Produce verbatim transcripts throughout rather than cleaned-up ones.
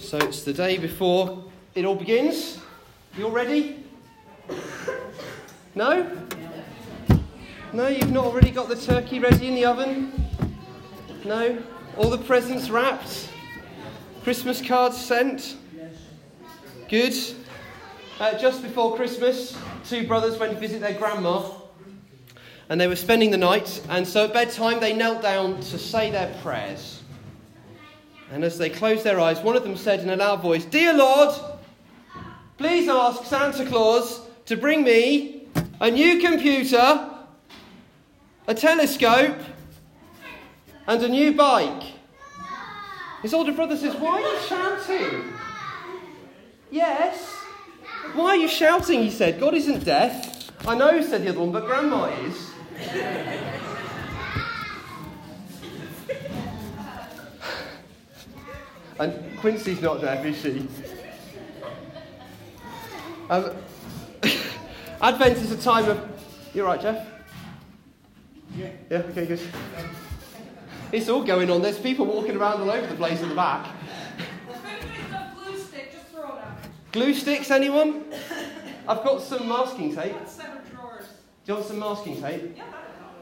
So it's the day before it all begins. You all ready? No? No, you've not already got the turkey ready in the oven? No? All the presents wrapped? Christmas cards sent? Good. Uh, just before Christmas, two brothers went to visit their grandma, and they were spending the night, and so at bedtime they knelt down to say their prayers. And as they closed their eyes, one of them said in a loud voice, "Dear Lord, please ask Santa Claus to bring me a new computer, a telescope, and a new bike." His older brother says, "Why are you shouting?" "Yes. Why are you shouting?" he said. "God isn't deaf." "I know," said the other one, "but Grandma is." And Quincy's not deaf, is she? Um, Advent is a time of... You're right, Jeff? Yeah. Yeah, okay, good. It's all going on. There's people walking around all over the place in the back. Glue stick, just throw it out. Glue sticks, anyone? I've got some masking tape. That's seven drawers. Do you want some masking tape? Yeah,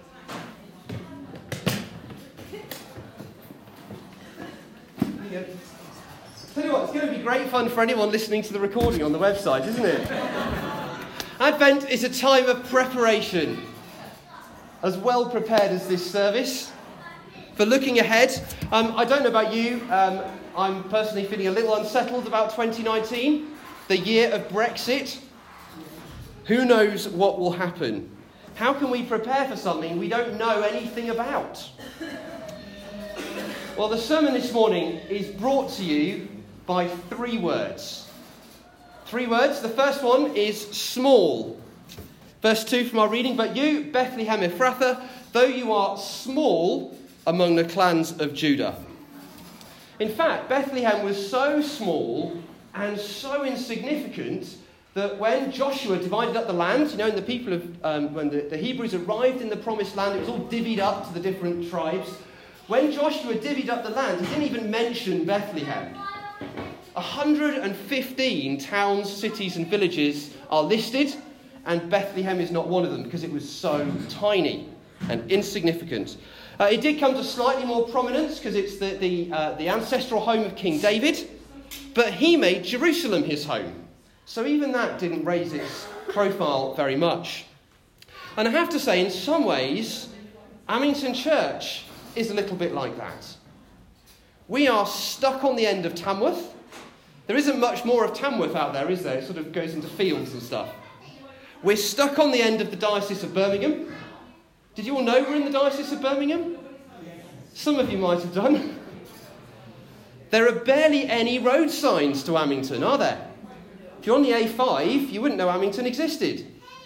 There you go. Tell you what, it's going to be great fun for anyone listening to the recording on the website, isn't it? Advent is a time of preparation, as well prepared as this service. For looking ahead, um, I don't know about you, um, I'm personally feeling a little unsettled about twenty nineteen, the year of Brexit. Who knows what will happen? How can we prepare for something we don't know anything about? Well, the sermon this morning is brought to you by three words. Three words. The first one is small. Verse two from our reading, "But you, Bethlehem Ephrathah, though you are small among the clans of Judah." In fact, Bethlehem was so small and so insignificant that when Joshua divided up the land, you know, and the people of, um, when the, the Hebrews arrived in the promised land, it was all divvied up to the different tribes. When Joshua divvied up the land, he didn't even mention Bethlehem. one hundred fifteen towns, cities and villages are listed, and Bethlehem is not one of them because it was so tiny and insignificant. Uh, it did come to slightly more prominence because it's the, the, uh, the ancestral home of King David, but he made Jerusalem his home. So even that didn't raise its profile very much. And I have to say, in some ways, Amington Church is a little bit like that. We are stuck on the end of Tamworth. There isn't much more of Tamworth out there, is there? It sort of goes into fields and stuff. We're stuck on the end of the Diocese of Birmingham. Did you all know we're in the Diocese of Birmingham? Some of you might have done. There are barely any road signs to Amington, are there? If you're on the A five, you wouldn't know Amington existed.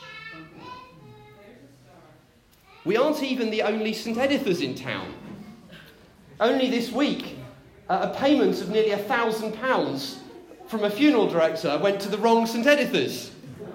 We aren't even the only St Edithas in town. Only this week, uh, a payment of nearly a thousand pounds from a funeral director went to the wrong St Edithas.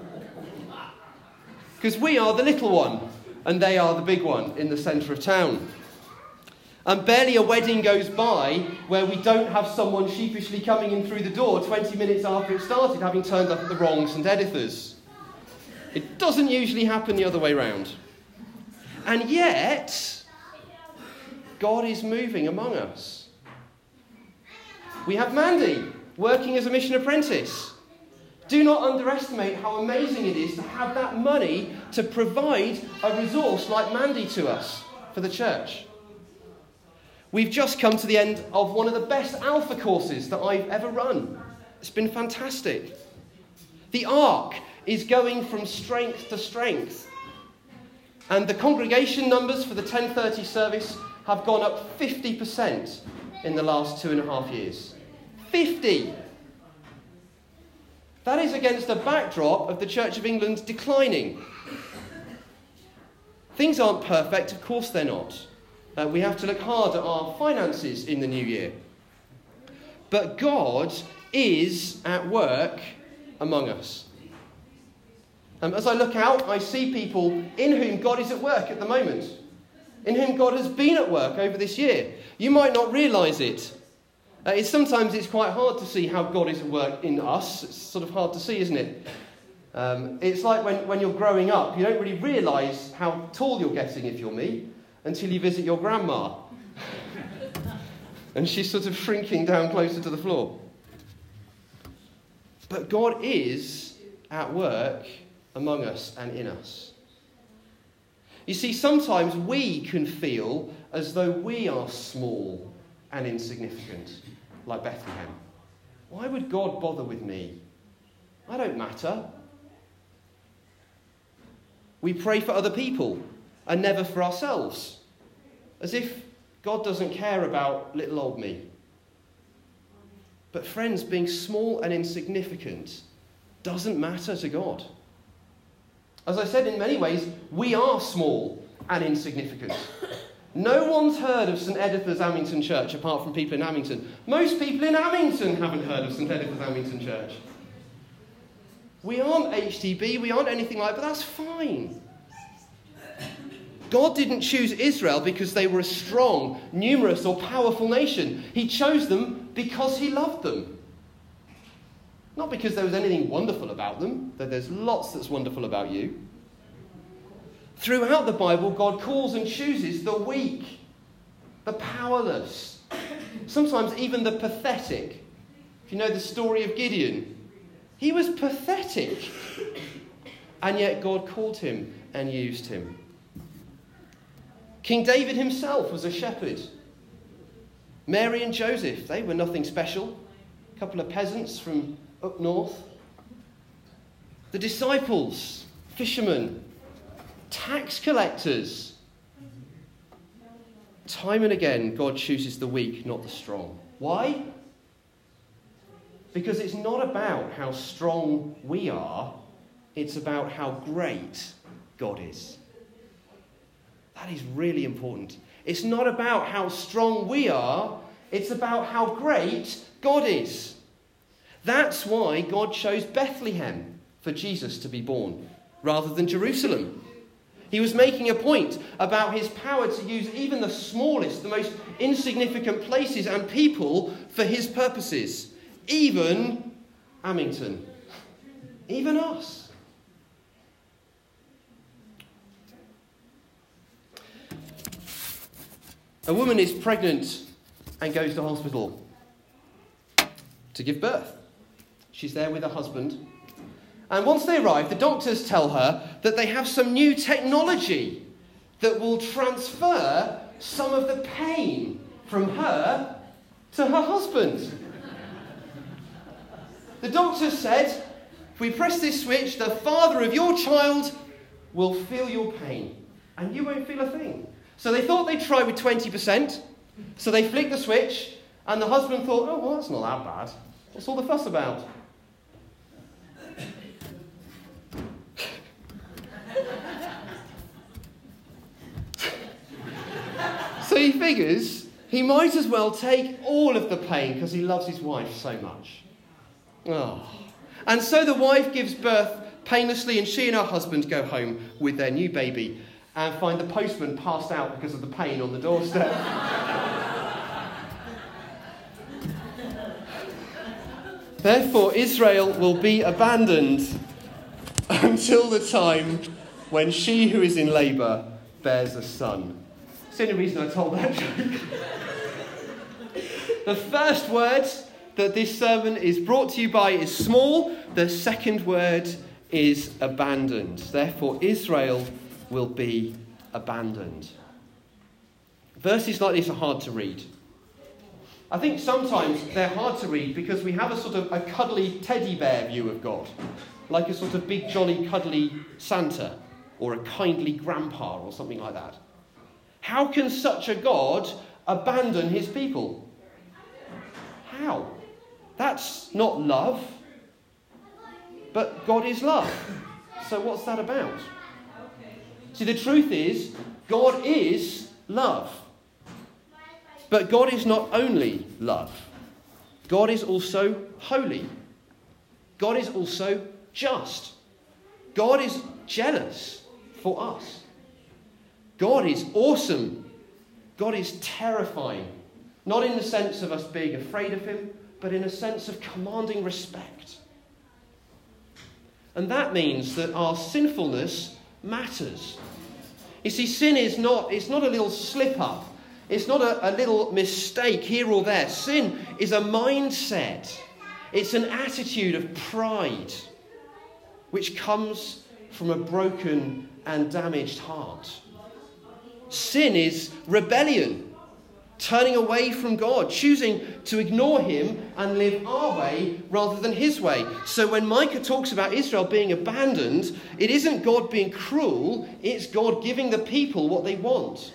Because we are the little one, and they are the big one in the centre of town. And barely a wedding goes by where we don't have someone sheepishly coming in through the door twenty minutes after it started, having turned up at the wrong St Edithas. It doesn't usually happen the other way round. And yet, God is moving among us. We have Mandy working as a mission apprentice. Do not underestimate how amazing it is to have that money to provide a resource like Mandy to us for the church. We've just come to the end of one of the best Alpha courses that I've ever run. It's been fantastic. The Ark is going from strength to strength. And the congregation numbers for the ten thirty service have gone up fifty percent in the last two and a half years. fifty! That is against a backdrop of the Church of England declining. Things aren't perfect, of course they're not. Uh, we have to look hard at our finances in the new year. But God is at work among us. Um, as I look out, I see people in whom God is at work at the moment, in whom God has been at work over this year. You might not realise it, Uh, it's sometimes it's quite hard to see how God is at work in us. It's sort of hard to see, isn't it? Um, it's like when, when you're growing up, you don't really realise how tall you're getting, if you're me, until you visit your grandma. And she's sort of shrinking down closer to the floor. But God is at work among us and in us. You see, sometimes we can feel as though we are small and insignificant, like Bethlehem. Why would God bother with me? I don't matter. We pray for other people and never for ourselves, as if God doesn't care about little old me. But friends, being small and insignificant doesn't matter to God. As I said, in many ways, we are small and insignificant. No one's heard of St Editha's Amington Church apart from people in Amington. Most people in Amington haven't heard of St Editha's Amington Church. We aren't H T B, we aren't anything like that, but that's fine. God didn't choose Israel because they were a strong, numerous, or powerful nation. He chose them because he loved them. Not because there was anything wonderful about them, though there's lots that's wonderful about you. Throughout the Bible, God calls and chooses the weak, the powerless, sometimes even the pathetic. If you know the story of Gideon, he was pathetic, and yet God called him and used him. King David himself was a shepherd. Mary and Joseph, they were nothing special. A couple of peasants from up north. The disciples, fishermen, tax collectors. Time and again, God chooses the weak, not the strong. Why? Because it's not about how strong we are, it's about how great God is. That is really important. It's not about how strong we are, it's about how great God is. That's why God chose Bethlehem for Jesus to be born, rather than Jerusalem. He was making a point about his power to use even the smallest, the most insignificant places and people for his purposes. Even Amington. Even us. A woman is pregnant and goes to hospital to give birth. She's there with her husband. And once they arrive, the doctors tell her that they have some new technology that will transfer some of the pain from her to her husband. The doctor said, if we press this switch, the father of your child will feel your pain, and you won't feel a thing. So they thought they'd try with twenty percent, so they flicked the switch, and the husband thought, oh, well, that's not that bad. What's all the fuss about? So he figures he might as well take all of the pain because he loves his wife so much. Oh. And so the wife gives birth painlessly, and she and her husband go home with their new baby and find the postman passed out because of the pain on the doorstep. Therefore, Israel will be abandoned until the time when she who is in labour bears a son. That's the only reason I told that joke. The first word that this sermon is brought to you by is small. The second word is abandoned. Therefore, Israel will be abandoned. Verses like this are hard to read. I think sometimes they're hard to read because we have a sort of a cuddly teddy bear view of God, like a sort of big, jolly, cuddly Santa or a kindly grandpa or something like that. How can such a God abandon his people? How? That's not love. But God is love. So what's that about? See, the truth is, God is love. But God is not only love. God is also holy. God is also just. God is jealous for us. God is awesome. God is terrifying. Not in the sense of us being afraid of him, but in a sense of commanding respect. And that means that our sinfulness matters. You see, sin is not, it's not a little slip-up. It's not a, a little mistake here or there. Sin is a mindset. It's an attitude of pride, which comes from a broken and damaged heart. Sin is rebellion, turning away from God, choosing to ignore him and live our way rather than his way. So when Micah talks about Israel being abandoned, it isn't God being cruel, it's God giving the people what they want.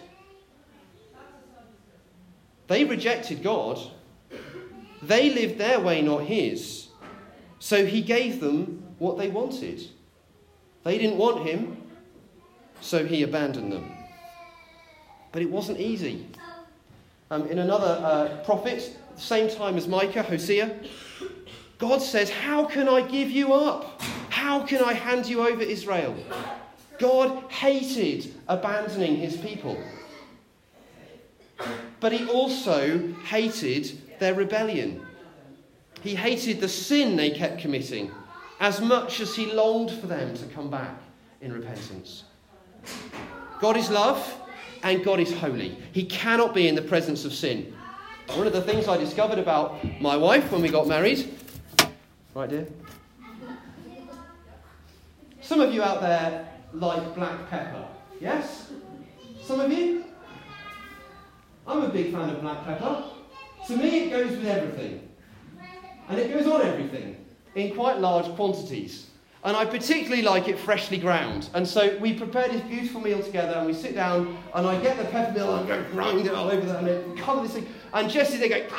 They rejected God. They lived their way, not his. So he gave them what they wanted. They didn't want him, so he abandoned them. But it wasn't easy. Um, in another uh, prophet, same time as Micah, Hosea, God says, how can I give you up? How can I hand you over, Israel? God hated abandoning his people. But he also hated their rebellion. He hated the sin they kept committing as much as he longed for them to come back in repentance. God is love and God is holy. He cannot be in the presence of sin. One of the things I discovered about my wife when we got married, right dear? Some of you out there like black pepper, yes? Some of you? I'm a big fan of black pepper. To me it goes with everything. And it goes on everything in quite large quantities. And I particularly like it freshly ground. And so we prepared this beautiful meal together and we sit down and I get the pepper mill and I go grind it all over that and I cover this thing. And Jessie, they go,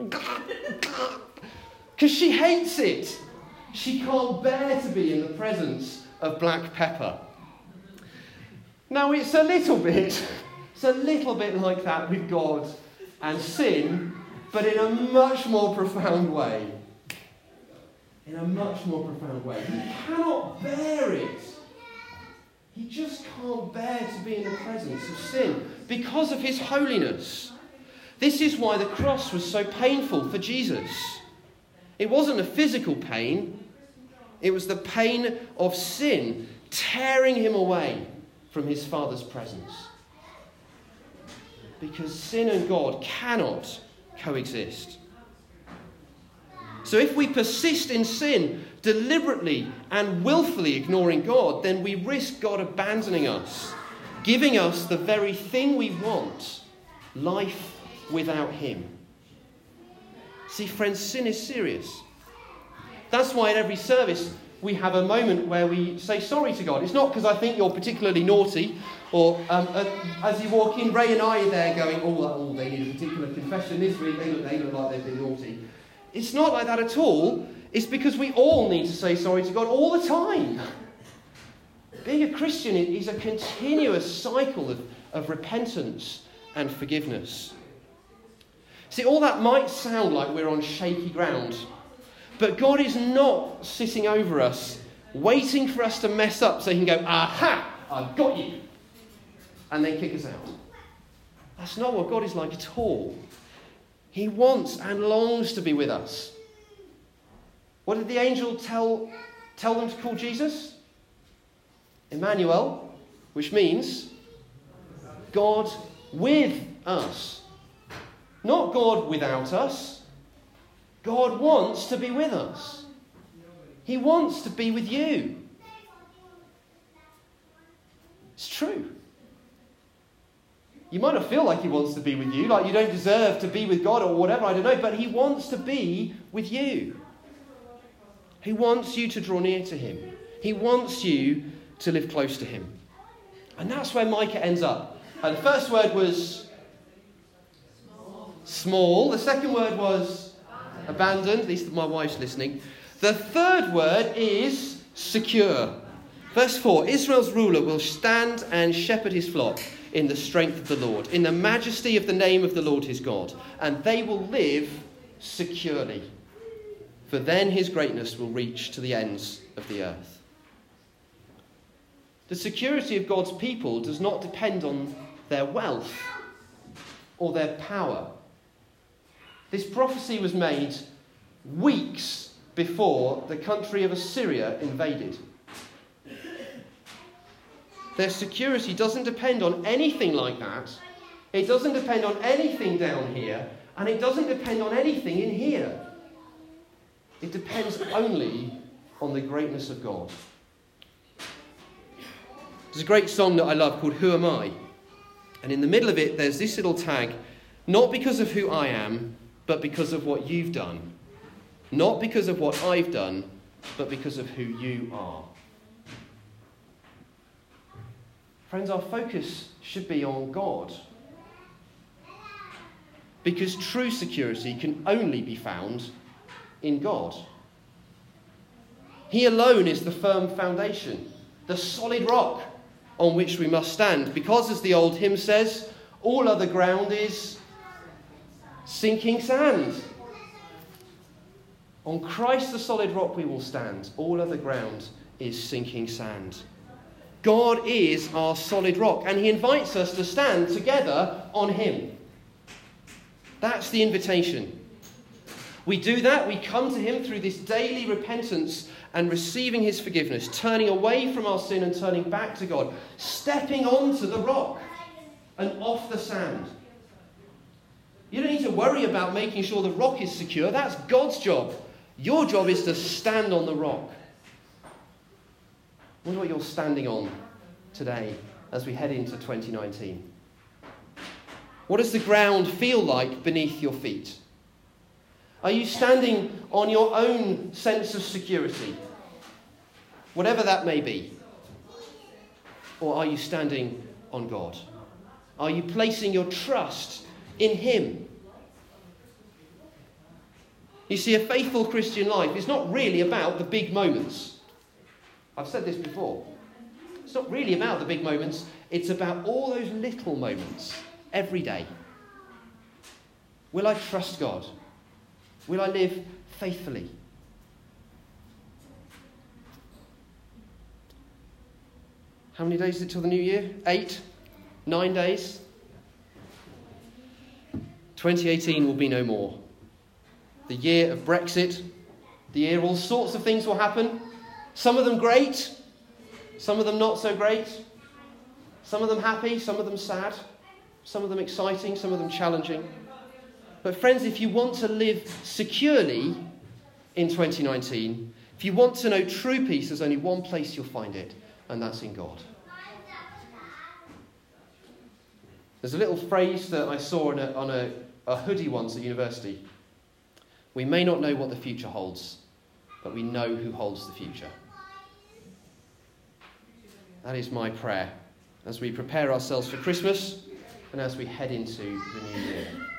because she hates it. She can't bear to be in the presence of black pepper. Now it's a little bit, it's a little bit like that with God and sin, but in a much more profound way. In a much more profound way. He cannot bear it. He just can't bear to be in the presence of sin because of his holiness. This is why the cross was so painful for Jesus. It wasn't a physical pain. It was the pain of sin tearing him away from his Father's presence. Because sin and God cannot coexist. So if we persist in sin, deliberately and willfully ignoring God, then we risk God abandoning us, giving us the very thing we want, life without him. See, friends, sin is serious. That's why at every service we have a moment where we say sorry to God. It's not because I think you're particularly naughty, or um, uh, as you walk in, Ray and I are there going, oh, oh, they need a particular confession this week, they look, they look like they've been naughty. It's not like that at all. It's because we all need to say sorry to God all the time. Being a Christian is a continuous cycle of, of repentance and forgiveness. See, all that might sound like we're on shaky ground, but God is not sitting over us, waiting for us to mess up so he can go, aha, I've got you, and then kick us out. That's not what God is like at all. He wants and longs to be with us. What did the angel tell, tell them to call Jesus? Emmanuel, which means God with us. Not God without us. God wants to be with us. He wants to be with you. It's true. You might not feel like he wants to be with you, like you don't deserve to be with God or whatever, I don't know, but he wants to be with you. He wants you to draw near to him. He wants you to live close to him. And that's where Micah ends up. And the first word was small. small. The second word was abandoned. At least my wife's listening. The third word is secure. Verse four, Israel's ruler will stand and shepherd his flock in the strength of the Lord, in the majesty of the name of the Lord his God, and they will live securely. For then his greatness will reach to the ends of the earth. The security of God's people does not depend on their wealth or their power. This prophecy was made weeks before the country of Assyria invaded. Their security doesn't depend on anything like that. It doesn't depend on anything down here, and it doesn't depend on anything in here. It depends only on the greatness of God. There's a great song that I love called Who Am I? And in the middle of it, there's this little tag, not because of who I am, but because of what you've done. Not because of what I've done, but because of who you are. Friends, our focus should be on God. Because true security can only be found in God. He alone is the firm foundation, the solid rock on which we must stand. Because, as the old hymn says, all other ground is sinking sand. On Christ the solid rock we will stand. All other ground is sinking sand. God is our solid rock, and he invites us to stand together on him. That's the invitation. We do that, we come to him through this daily repentance and receiving his forgiveness, turning away from our sin and turning back to God, stepping onto the rock and off the sand. You don't need to worry about making sure the rock is secure. That's God's job. Your job is to stand on the rock. I wonder what you're standing on today as we head into twenty nineteen. What does the ground feel like beneath your feet? Are you standing on your own sense of security, whatever that may be? Or are you standing on God? Are you placing your trust in him? You see, a faithful Christian life is not really about the big moments. I've said this before. It's not really about the big moments. It's about all those little moments every day. Will I trust God? Will I live faithfully? How many days is it till the new year? Eight? Nine days? twenty eighteen will be no more. The year of Brexit. The year all sorts of things will happen. Some of them great. Some of them not so great. Some of them happy. Some of them sad. Some of them exciting. Some of them challenging. But friends, if you want to live securely in twenty nineteen, if you want to know true peace, there's only one place you'll find it, and that's in God. There's a little phrase that I saw on a, on a, a hoodie once at university. We may not know what the future holds, but we know who holds the future. That is my prayer as we prepare ourselves for Christmas and as we head into the new year.